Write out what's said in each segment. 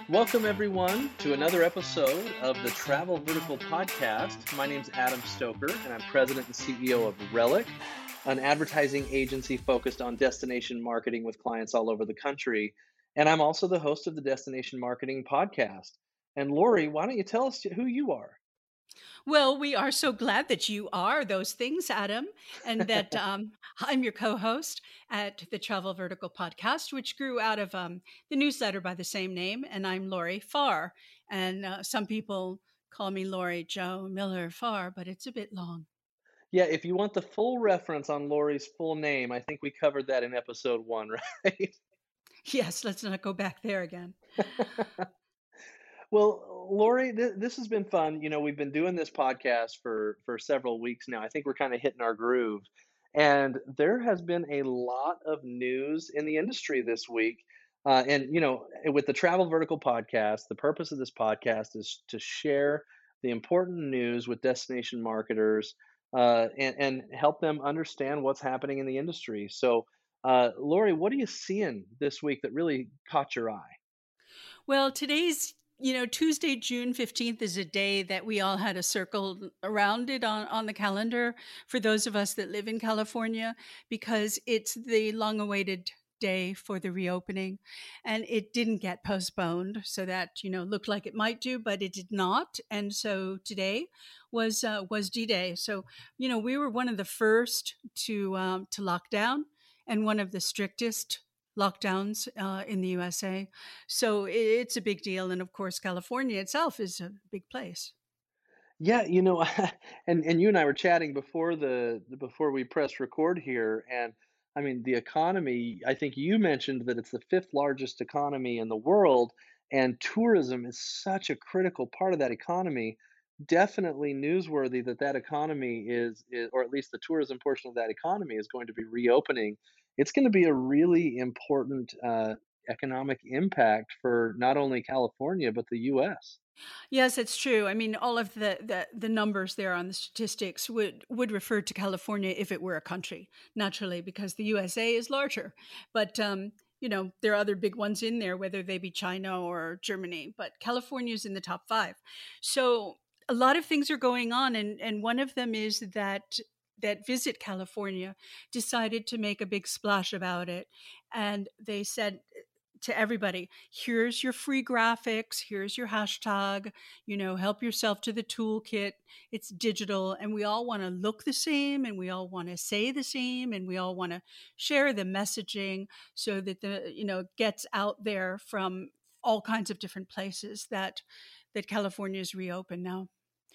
Welcome, everyone, to another episode of the Travel Vertical Podcast. My name's Adam Stoker, and I'm president and CEO of Relic, an advertising agency focused on destination marketing with clients all over the country. And I'm also the host of the Destination Marketing Podcast. And Lori, why don't you tell us who you are? Well, we are so glad that you are those things, Adam, and that I'm your co host at the Travel Vertical podcast, which grew out of the newsletter by the same name. And I'm Lori Farr. And some people call me Lori Joe Miller Farr, but it's a bit long. Yeah, if you want the full reference on Lori's full name, I think we covered that in episode one, right? Yes, let's not go back there again. Well, Lori, this has been fun. We've been doing this podcast for several weeks now. I think we're kind of hitting our groove, and there has been a lot of news in the industry this week. With the Travel Vertical podcast, the purpose of this podcast is to share the important news with destination marketers and help them understand what's happening in the industry. So, Lori, what are you seeing this week that really caught your eye? Well, today's Tuesday, June 15th is a day that we all had a circle around it on the calendar for those of us that live in California, because it's the long awaited day for the reopening, and it didn't get postponed. So that, looked like it might do, but it did not. And so today was D-Day. So, we were one of the first to lock down and one of the strictest lockdowns in the USA. So it's a big deal. And of course, California itself is a big place. Yeah, and you and I were chatting before we press record here, and I mean the economy. I think you mentioned that it's the fifth largest economy in the world, and tourism is such a critical part of that economy. Definitely newsworthy that that economy is, or at least the tourism portion of that economy is going to be reopening. It's going to be a really important economic impact for not only California but the U.S. Yes, it's true. I mean, all of the numbers there on the statistics would refer to California if it were a country, naturally, because the USA is larger. But there are other big ones in there, whether they be China or Germany. But California's in the top five. So a lot of things are going on, and one of them is that Visit California decided to make a big splash about it, and they said to everybody, here's your free graphics, here's your hashtag, help yourself to the toolkit. It's digital, and we all want to look the same, and we all want to say the same, and we all want to share the messaging so that gets out there from all kinds of different places that California is reopened now.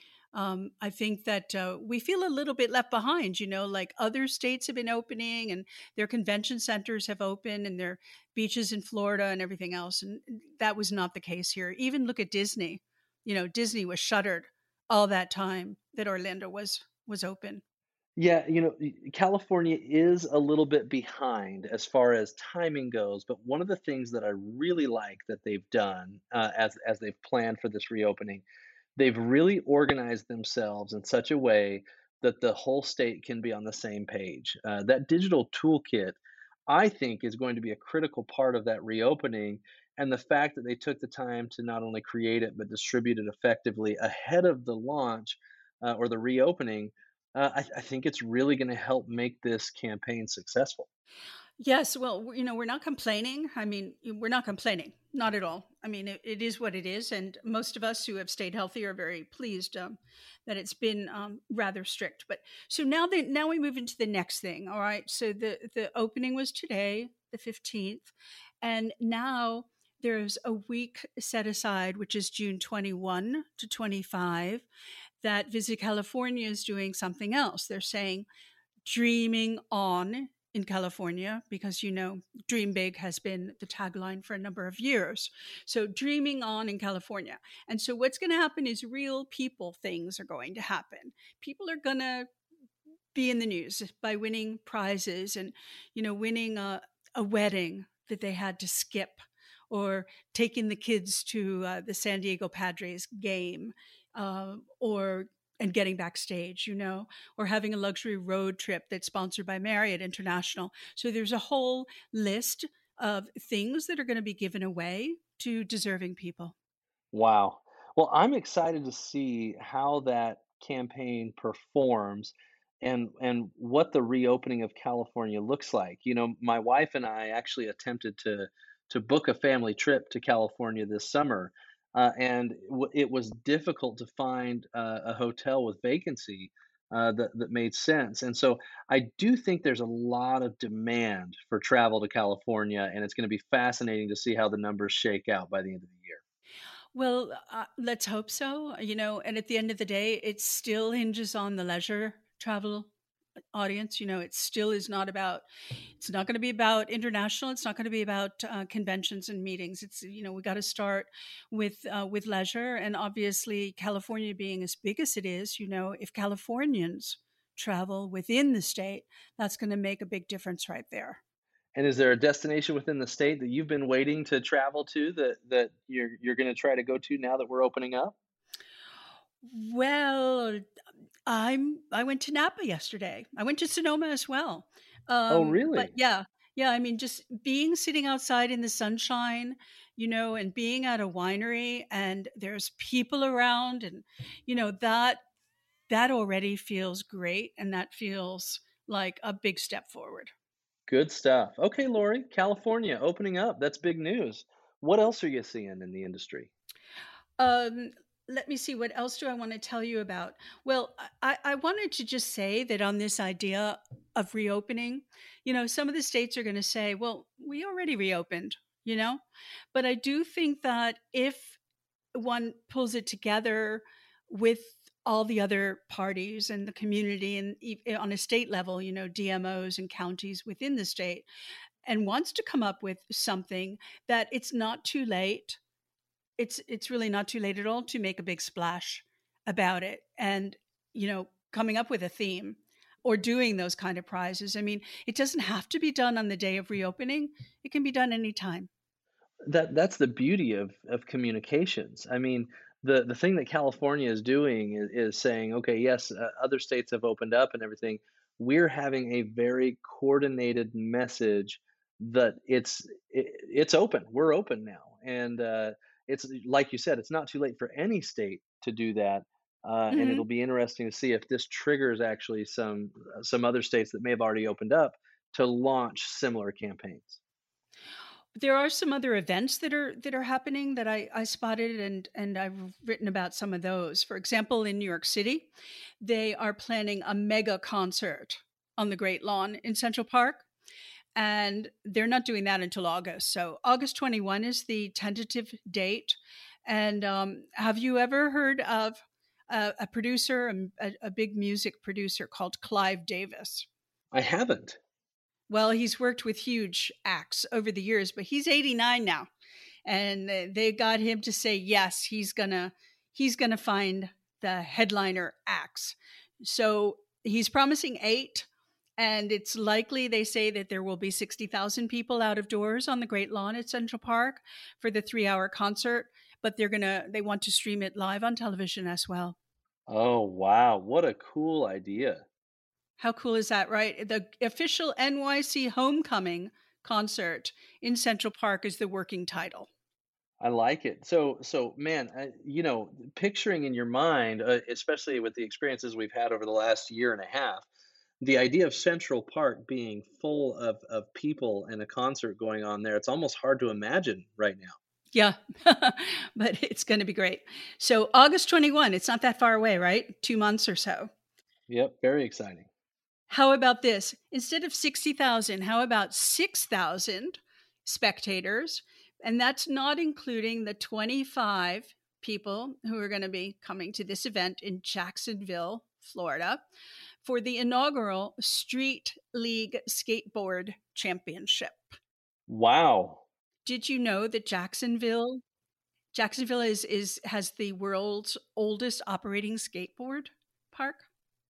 I think that we feel a little bit left behind, like other states have been opening and their convention centers have opened and their beaches in Florida and everything else. And that was not the case here. Even look at Disney. Disney was shuttered all that time that Orlando was open. Yeah, California is a little bit behind as far as timing goes, but one of the things that I really like that they've done as they've planned for this reopening, they've really organized themselves in such a way that the whole state can be on the same page. That digital toolkit, I think, is going to be a critical part of that reopening, and the fact that they took the time to not only create it but distribute it effectively ahead of the launch or the reopening I think it's really going to help make this campaign successful. Yes, well, we're not complaining. I mean, we're not complaining, not at all. I mean, it is what it is, and most of us who have stayed healthy are very pleased that it's been rather strict. But so now we move into the next thing. All right, so the opening was today, the 15th, and now there's a week set aside, which is June 21 to 25, that Visit California is doing something else. They're saying dreaming on in California, because dream big has been the tagline for a number of years. So dreaming on in California. And so what's going to happen is real people things are going to happen. People are going to be in the news by winning prizes and winning a wedding that they had to skip, or taking the kids to the San Diego Padres game, or and getting backstage, or having a luxury road trip that's sponsored by Marriott International. So there's a whole list of things that are going to be given away to deserving people. Wow. Well, I'm excited to see how that campaign performs and what the reopening of California looks like. You know, my wife and I actually attempted to book a family trip to California this summer, and it was difficult to find a hotel with vacancy that made sense. And so I do think there's a lot of demand for travel to California, and it's going to be fascinating to see how the numbers shake out by the end of the year. Well, let's hope so. And at the end of the day, it still hinges on the leisure travel audience. It still is not about, it's not going to be about international. It's not going to be about conventions and meetings. We got to start with leisure. And obviously, California being as big as it is, if Californians travel within the state, that's going to make a big difference right there. And is there a destination within the state that you've been waiting to travel to that you're gonna try to go to now that we're opening up? Well, I went to Napa yesterday. I went to Sonoma as well. Oh, But really? yeah, yeah, I mean, just being sitting outside in the sunshine, and being at a winery and there's people around and that already feels great and that feels like a big step forward. Good stuff. Okay, Lori, California opening up. That's big news. What else are you seeing in the industry? Um, Let me see. What else do I want to tell you about? Well, I wanted to just say that on this idea of reopening, some of the states are going to say, well, we already reopened, you know? But I do think that if one pulls it together with all the other parties and the community and on a state level, DMOs and counties within the state, and wants to come up with something that it's not too late, it's really not too late at all to make a big splash about it and coming up with a theme or doing those kind of prizes. I mean, it doesn't have to be done on the day of reopening. It can be done anytime. That's the beauty of communications. I mean, the thing that California is doing is saying, okay, yes, other states have opened up and everything. We're having a very coordinated message that it's open. We're open now, and it's like you said, it's not too late for any state to do that. And it'll Hmm. be interesting to see if this triggers actually some other states that may have already opened up to launch similar campaigns. There are some other events that are happening that I spotted, and I've written about some of those. For example, in New York City, they are planning a mega concert on the Great Lawn in Central Park, and they're not doing that until August. So August 21 is the tentative date. And have you ever heard of a producer, a big music producer called Clive Davis? I haven't. Well, he's worked with huge acts over the years, but he's 89 now, and they got him to say yes, he's gonna find the headliner acts. So he's promising eight, and it's likely, they say, that there will be 60,000 people out of doors on the Great Lawn at Central Park for the 3-hour concert. But they want to stream it live on television as well. Oh, wow. What a cool idea. How cool is that, right? The official NYC Homecoming concert in Central Park is the working title. I like it. So man, picturing in your mind, especially with the experiences we've had over the last year and a half, the idea of Central Park being full of people and a concert going on there, it's almost hard to imagine right now. Yeah, but it's going to be great. So August 21, it's not that far away, right? 2 months or so. Yep, very exciting. How about this? Instead of 60,000, how about 6,000 spectators? And that's not including the 25 people who are going to be coming to this event in Jacksonville, Florida, for the inaugural Street League Skateboard Championship. Wow. Did you know that Jacksonville is has the world's oldest operating skateboard park?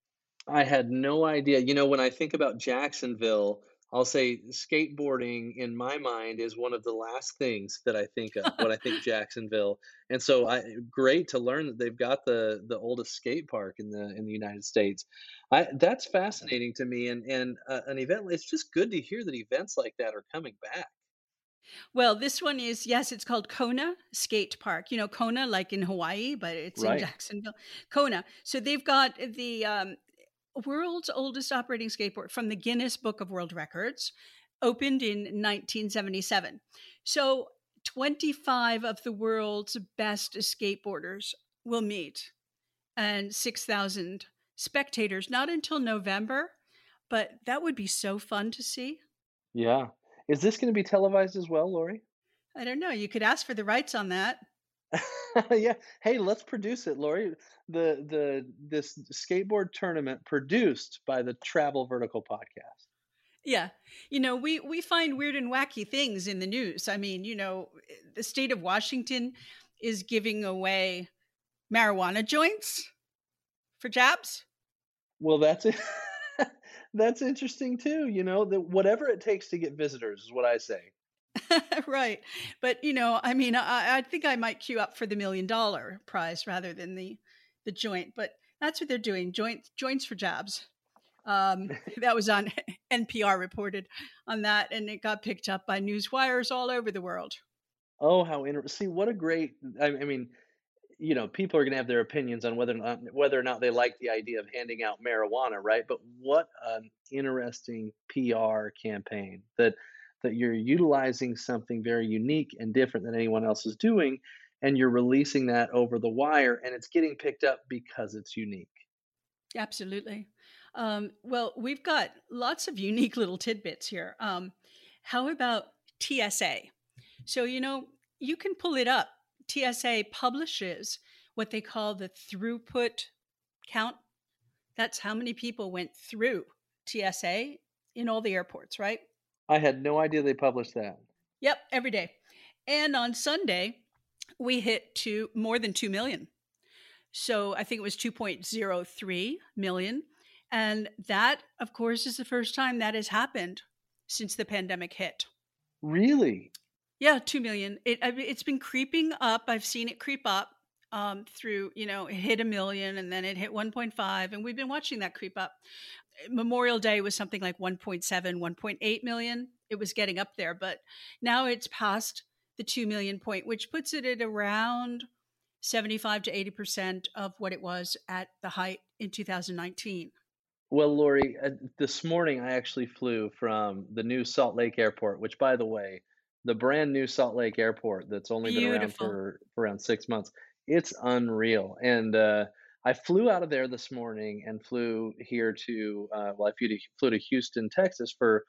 I had no idea. You know, when I think about Jacksonville, I'll say skateboarding in my mind is one of the last things that I think of when I think Jacksonville. And so great to learn that they've got the oldest skate park in the United States. That's fascinating to me and an event it's just good to hear that events like that are coming back. Well, this one is, yes, it's called Kona Skate Park. You know, Kona, like in Hawaii, but it's in Right. Jacksonville. Kona. So they've got the world's oldest operating skateboard from the Guinness Book of World Records, opened in 1977. So 25 of the world's best skateboarders will meet, and 6,000 spectators, not until November, but that would be so fun to see. Yeah. Is this gonna be televised as well, Lori? I don't know. You could ask for the rights on that. Yeah. Hey, let's produce it, Lori. This skateboard tournament produced by the Travel Vertical Podcast. Yeah. You know, we find weird and wacky things in the news. I mean, the state of Washington is giving away marijuana joints for jabs. Well, that's it. That's interesting too, that whatever it takes to get visitors is what I say. Right. But, I mean, I think I might queue up for the $1 million prize rather than the joint, but that's what they're doing. Joints for jabs. That was on NPR reported on that, and it got picked up by news wires all over the world. Oh, how interesting. See, what a great I mean, people are gonna have their opinions on whether or not they like the idea of handing out marijuana, right? But what an interesting PR campaign that you're utilizing something very unique and different than anyone else is doing, and you're releasing that over the wire, and it's getting picked up because it's unique. Absolutely. Well, we've got lots of unique little tidbits here. How about TSA? So, you can pull it up. TSA publishes what they call the throughput count. That's how many people went through TSA in all the airports, right? I had no idea they published that. Yep, every day. And on Sunday, we hit more than 2 million. So I think it was 2.03 million. And that, of course, is the first time that has happened since the pandemic hit. Really? Yeah, 2 million. It's been creeping up. I've seen it creep up through, it hit a million and then it hit 1.5. And we've been watching that creep up. Memorial Day was something like 1.7, 1.8 million. It was getting up there, but now it's past the 2 million point, which puts it at around 75 to 80% of what it was at the height in 2019. Well, Lori, this morning I actually flew from the new Salt Lake Airport, which, by the way, the brand new Salt Lake Airport that's only been around Beautiful. for around 6 months. It's unreal. And I flew out of there this morning and flew here to, well, I flew to Houston, Texas for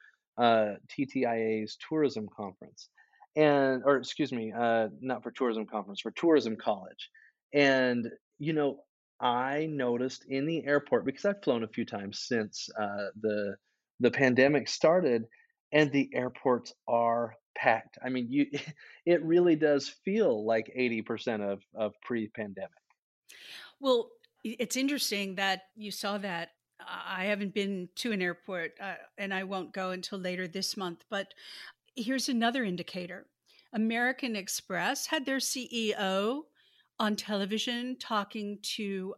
TTIA's tourism conference. Or excuse me, not for tourism conference, for tourism college. And, you know, I noticed in the airport because I've flown a few times since the pandemic started, and the airports are packed. I mean, it really does feel like 80% of pre-pandemic. Well, it's interesting that you saw that. I haven't been to an airport and I won't go until later this month. But here's another indicator. American Express had their CEO on television talking to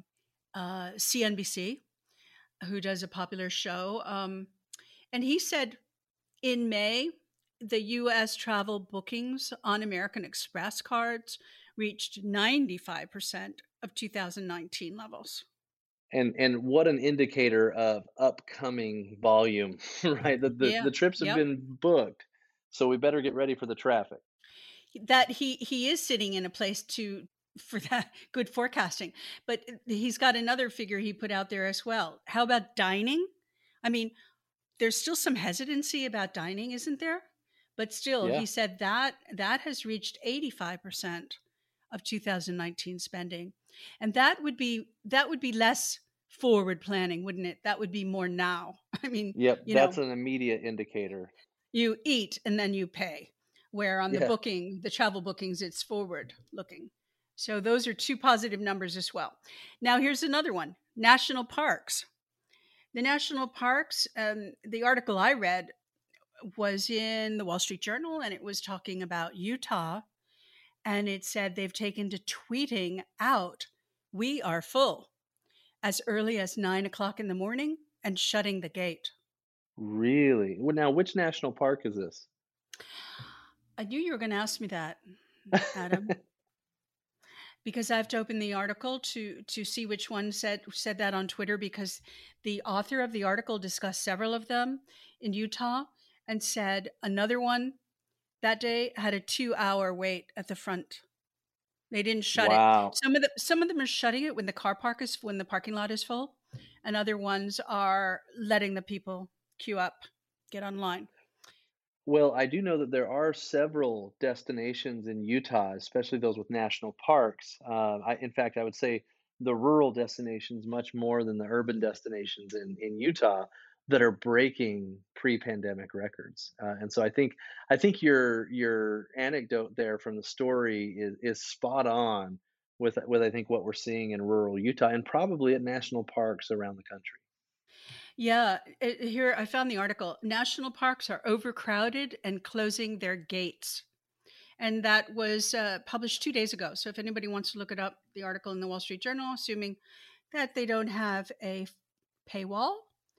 CNBC, who does a popular show. And he said in May, the US travel bookings on American Express cards reached 95% of 2019 levels. And what an indicator of upcoming volume, right? The Yeah. trips have Yep. been booked, so we better get ready for the traffic. That he is sitting in a place to for that good forecasting. But he's got another figure he put out there as well. How about dining? I mean, there's still some hesitancy about dining, isn't there? But still, Yeah. he said that has reached 85% of 2019 spending. And that would be less forward planning, wouldn't it? That would be more now. I mean, Yep, that's an immediate indicator. you eat and then you pay. Where on Yeah. the travel bookings, it's forward looking. So those are two positive numbers as well. Now here's another one: national parks. The national parks. The article I read was in the Wall Street Journal, and it was talking about Utah, and it said they've taken to tweeting out, "We are full," as early as 9 o'clock in the morning and shutting the gate. Really? Well, now which national park is this? I knew you were going to ask me that, Adam, because I have to open the article to see which one said that on Twitter, because the author of the article discussed several of them in Utah and said another one that day had a 2-hour wait at the front. They didn't shut it. Wow. Some of them are shutting it when when the parking lot is full, and other ones are letting the people queue up, get online. Well, I do know that there are several destinations in Utah, especially those with national parks. In fact, I would say the rural destinations much more than the urban destinations in Utah that are breaking pre-pandemic records. And so I think your anecdote there from the story is spot on with I think what we're seeing in rural Utah and probably at national parks around the country. Yeah, here I found the article. National parks are overcrowded and closing their gates. And that was published 2 days ago. So if anybody wants to look it up, the article in the Wall Street Journal, assuming that they don't have a paywall.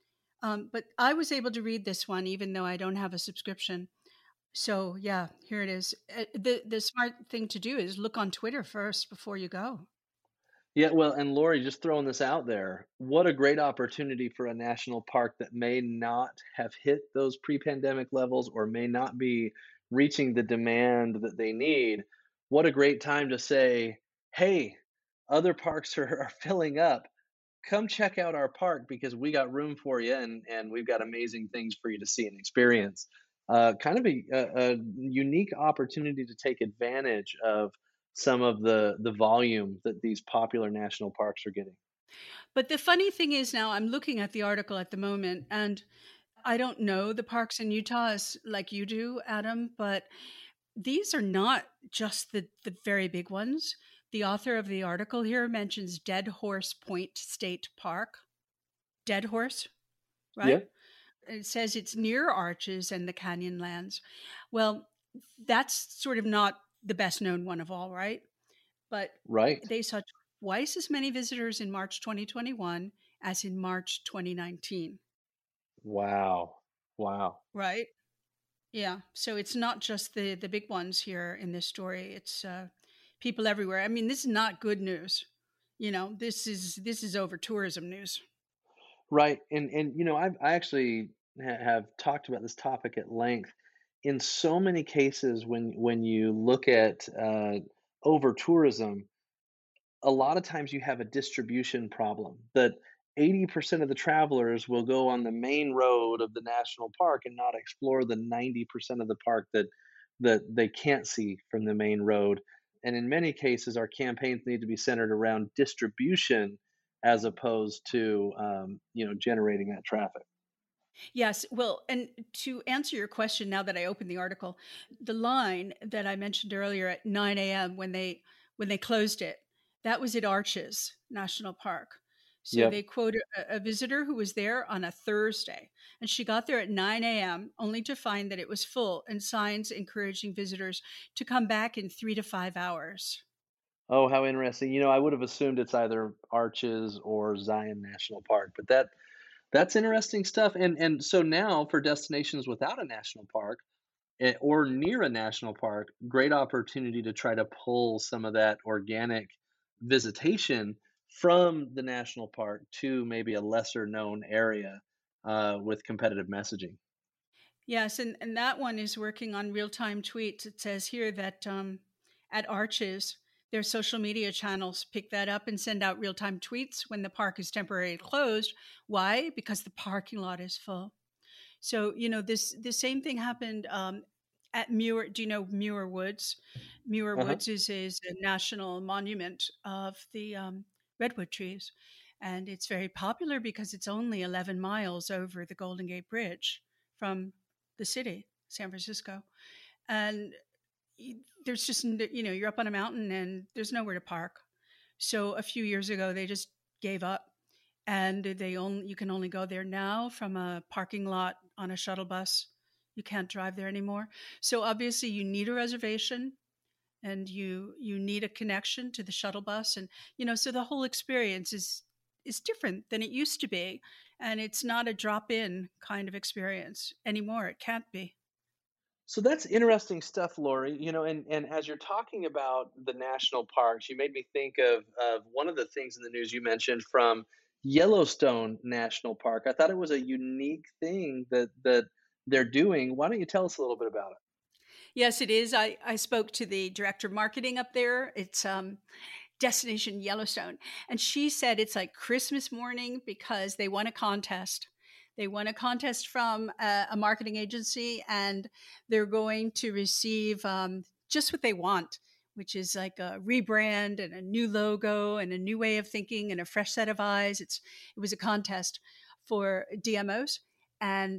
But I was able to read this one even though I don't have a subscription. So yeah, here it is. The smart thing to do is look on Twitter first before you go. Yeah, well, and Lori, just throwing this out there, what a great opportunity for a national park that may not have hit those pre-pandemic levels or may not be reaching the demand that they need. What a great time to say, hey, other parks are filling up. Come check out our park because we got room for you and we've got amazing things for you to see and experience. Kind of a unique opportunity to take advantage of some of the volume that these popular national parks are getting. But the funny thing is, now I'm looking at the article at the moment, and I don't know the parks in Utah as like you do, Adam, but these are not just the very big ones. The author of the article here mentions Dead Horse Point State Park. Dead Horse, Yeah, right? It says it's near Arches and the Canyonlands. Well, that's sort of not the best known one of all, right? But right. they saw twice as many visitors in March 2021 as in March 2019, Wow. Wow. right? Yeah. So it's not just the big ones here in this story. It's people everywhere. I mean, this is not good news. This is over tourism news. Right. And I actually have talked about this topic at length. In so many cases, when you look at over tourism, a lot of times you have a distribution problem that 80% of the travelers will go on the main road of the national park and not explore the 90% of the park that they can't see from the main road. And in many cases, our campaigns need to be centered around distribution as opposed to generating that traffic. Yes. Well, and to answer your question, now that I opened the article, the line that I mentioned earlier at 9 a.m. when they closed it, that was at Arches National Park. So Yep. they quote a visitor who was there on a Thursday, and she got there at 9 a.m. only to find that it was full and signs encouraging visitors to come back in 3 to 5 hours. Oh, how interesting. I would have assumed it's either Arches or Zion National Park, but that's interesting stuff. And so now for destinations without a national park, or near a national park, great opportunity to try to pull some of that organic visitation from the national park to maybe a lesser known area with competitive messaging. Yes, and that one is working on real time tweets. It says here that at Arches, their social media channels pick that up and send out real time tweets when the park is temporarily closed. Why? Because the parking lot is full. So this the same thing happened at Muir. Do you know Muir Woods? Muir Uh-huh. Woods is a national monument of the redwood trees, and it's very popular because it's only 11 miles over the Golden Gate Bridge from the city, San Francisco, and there's just you're up on a mountain and there's nowhere to park. So a few years ago, they just gave up, and you can only go there now from a parking lot on a shuttle bus. You can't drive there anymore. So obviously, you need a reservation, and you need a connection to the shuttle bus, and so the whole experience is different than it used to be, and it's not a drop in kind of experience anymore. It can't be. So that's interesting stuff, Lori. And as you're talking about the national parks, you made me think of one of the things in the news you mentioned from Yellowstone National Park. I thought it was a unique thing that they're doing. Why don't you tell us a little bit about it? Yes, it is. I spoke to the director of marketing up there. It's Destination Yellowstone. And she said it's like Christmas morning because they won a contest. They won a contest from a marketing agency, and they're going to receive just what they want, which is like a rebrand and a new logo and a new way of thinking and a fresh set of eyes. It was a contest for DMOs, and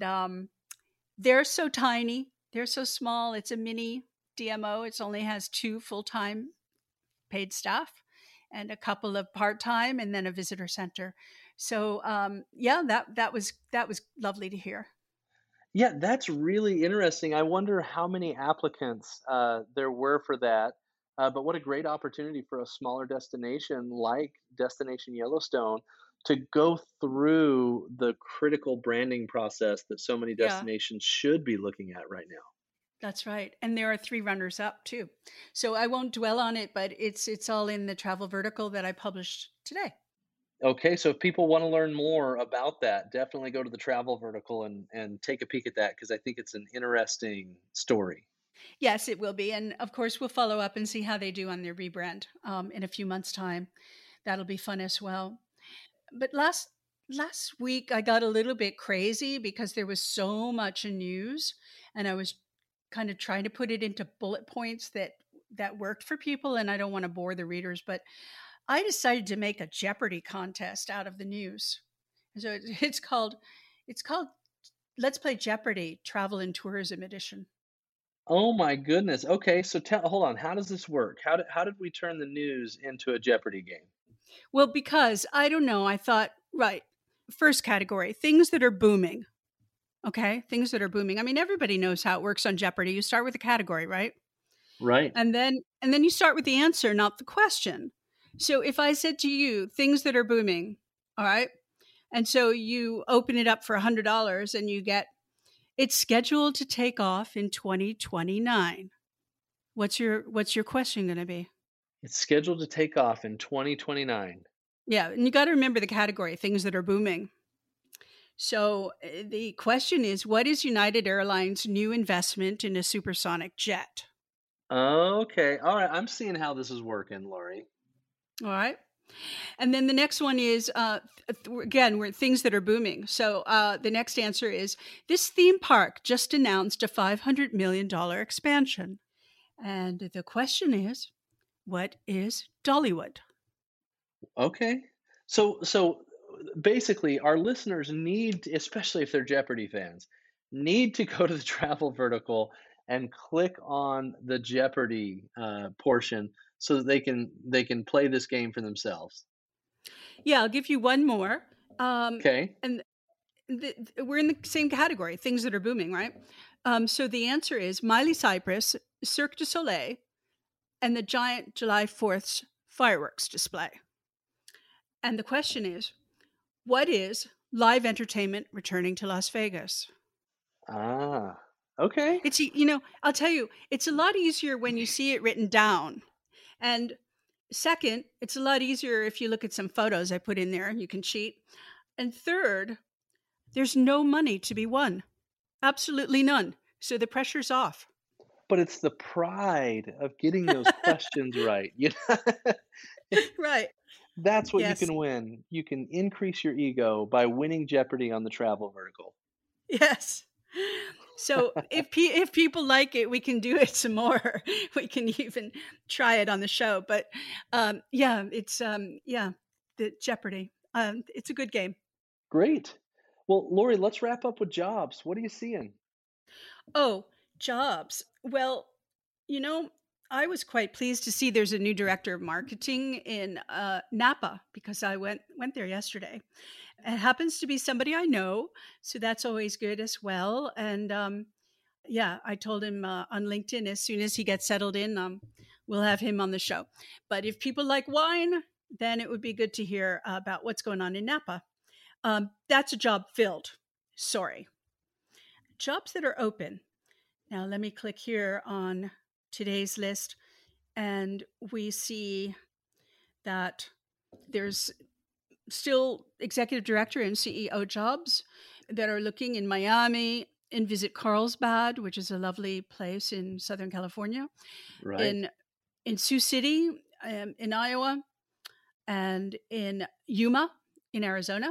they're so tiny, they're so small. It's a mini DMO. It only has 2 full-time paid staff and a couple of part-time, and then a visitor center. So yeah, that was lovely to hear. Yeah, that's really interesting. I wonder how many applicants there were for that. But what a great opportunity for a smaller destination like Destination Yellowstone to go through the critical branding process that so many Yeah, destinations should be looking at right now. that's right. And there are 3 runners up too. So I won't dwell on it, but it's all in the travel vertical that I published today. Okay, so if people want to learn more about that, definitely go to the travel vertical and take a peek at that because I think it's an interesting story. Yes, it will be. And of course, we'll follow up and see how they do on their rebrand in a few months' time. That'll be fun as well. But last week I got a little bit crazy because there was so much news, and I was kind of trying to put it into bullet points that worked for people, and I don't want to bore the readers, but I decided to make a Jeopardy contest out of the news. So it's called Let's Play Jeopardy Travel and Tourism Edition. Oh my goodness. Okay, so hold on. How does this work? How did we turn the news into a Jeopardy game? Well, because I don't know, I thought, right, first category, things that are booming. Okay, things that are booming. I mean, everybody knows how it works on Jeopardy. You start with a category, right? Right. And then you start with the answer, not the question. So if I said to you, things that are booming, all right? And so you open it up for $100 and you get it's scheduled to take off in 2029. What's your question going to be? It's scheduled to take off in 2029. Yeah, and you got to remember the category, things that are booming. So the question is, what is United Airlines' new investment in a supersonic jet? Okay. All right. I'm seeing how this is working, Lori. All right. And then the next one is, again, we're things that are booming. So the next answer is this theme park just announced a $500 million expansion. And the question is, what is Dollywood? Okay. So basically our listeners need, especially if they're Jeopardy fans, need to go to the travel vertical and click on the Jeopardy portion so that they can play this game for themselves. Yeah, I'll give you one more. Okay. And we're in the same category, things that are booming, right? So the answer is Miley Cyrus, Cirque du Soleil, and the giant July 4th fireworks display. And the question is, what is live entertainment returning to Las Vegas? Ah. Okay. I'll tell you, it's a lot easier when you see it written down. And second, it's a lot easier if you look at some photos I put in there and you can cheat. And third, there's no money to be won. Absolutely none. So the pressure's off. But it's the pride of getting those questions right. Right. That's what you Yes. can win. You can increase your ego by winning Jeopardy on the travel vertical. Yes. So if people like it, we can do it some more. We can even try it on the show. But yeah, it's yeah, the Jeopardy. It's a good game. Great. Well, Lori, let's wrap up with jobs. What are you seeing? Oh, jobs. Well, you know, I was quite pleased to see there's a new director of marketing in Napa because I went there yesterday. It happens to be somebody I know, so that's always good as well. And yeah, I told him on LinkedIn as soon as he gets settled in, we'll have him on the show. But if people like wine, then it would be good to hear about what's going on in Napa. That's a job filled. Sorry. Jobs that are open. Now, let me click here on today's list, and we see that there's still executive director and CEO jobs that are looking in Miami, in Visit Carlsbad, which is a lovely place in Southern California, Right. in Sioux City, in Iowa, and in Yuma, in Arizona,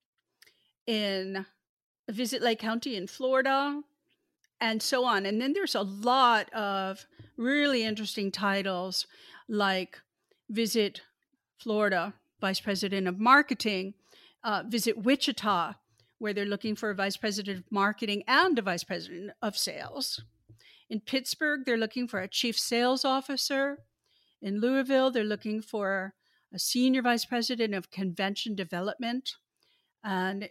in Visit Lake County in Florida, and so on. And then there's a lot of really interesting titles like Visit Florida, Vice President of Marketing, Visit Wichita, where they're looking for a Vice President of Marketing and a Vice President of Sales. In Pittsburgh, they're looking for a Chief Sales Officer. In Louisville, they're looking for a Senior Vice President of Convention Development. And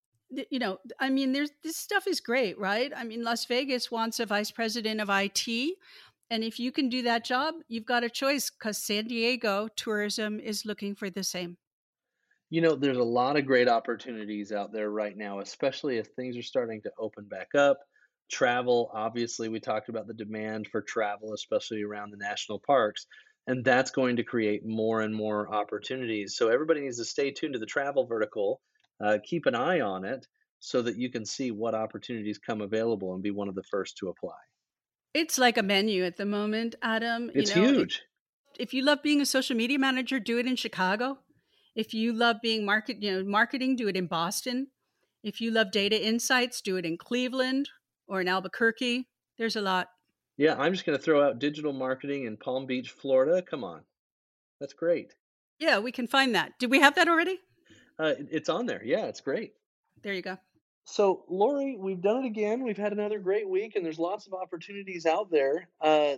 I mean, this stuff is great, right? I mean, Las Vegas wants a vice president of IT. And if you can do that job, you've got a choice, because San Diego tourism is looking for the same. There's a lot of great opportunities out there right now, especially as things are starting to open back up. Travel, obviously, we talked about the demand for travel, especially around the national parks, and that's going to create more and more opportunities. So everybody needs to stay tuned to the travel vertical, keep an eye on it so that you can see what opportunities come available and be one of the first to apply. It's like a menu at the moment, Adam. It's huge. If you love being a social media manager, do it in Chicago. If you love being marketing, do it in Boston. If you love data insights, do it in Cleveland or in Albuquerque. There's a lot. Yeah, I'm just going to throw out digital marketing in Palm Beach, Florida. Come on. That's great. Yeah, we can find that. Did we have that already? It's on there. Yeah, it's great. There you go. So, Lori, we've done it again. We've had another great week, and there's lots of opportunities out there.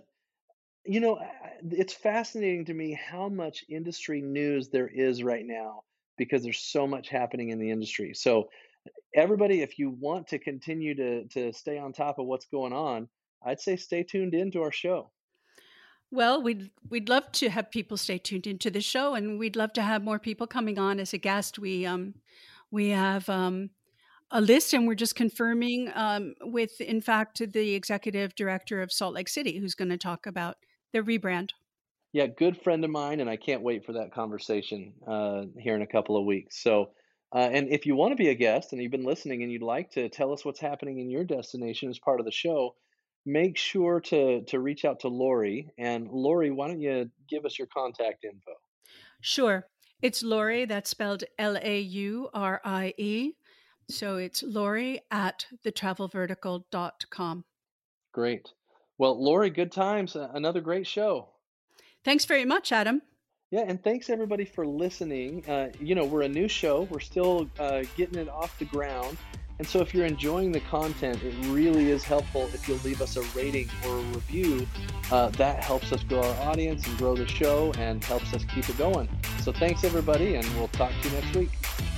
It's fascinating to me how much industry news there is right now because there's so much happening in the industry. So, everybody, if you want to continue to stay on top of what's going on, I'd say stay tuned into our show. Well, we'd love to have people stay tuned into the show, and we'd love to have more people coming on as a guest. We have a list, and we're just confirming with, in fact, the executive director of Salt Lake City, who's going to talk about the rebrand. Yeah, good friend of mine, and I can't wait for that conversation here in a couple of weeks. So, and if you want to be a guest and you've been listening and you'd like to tell us what's happening in your destination as part of the show, make sure to reach out to Lori. And Lori, why don't you give us your contact info? Sure. It's Laurie. That's spelled Laurie. So it's Laurie at thetravelvertical.com. Great. Well, Lori, good times. Another great show. Thanks very much, Adam. Yeah, and thanks everybody for listening. We're a new show. We're still getting it off the ground. And so if you're enjoying the content, it really is helpful if you'll leave us a rating or a review. That helps us grow our audience and grow the show and helps us keep it going. So thanks everybody, and we'll talk to you next week.